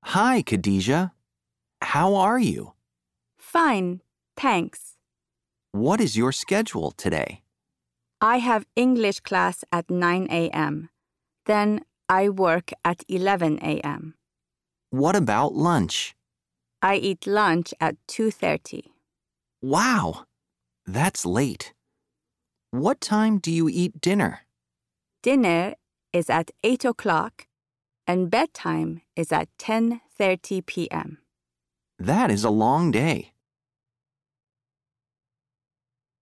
Hi, Khadijah. How are you? Fine, thanks. What is your schedule today? I have English class at 9 a.m. Then I work at 11 a.m. What about lunch? I eat lunch at 2:30. Wow, that's late. What time do you eat dinner? Dinner is at 8 o'clock and bedtime is at 10:30 p.m. That is a long day.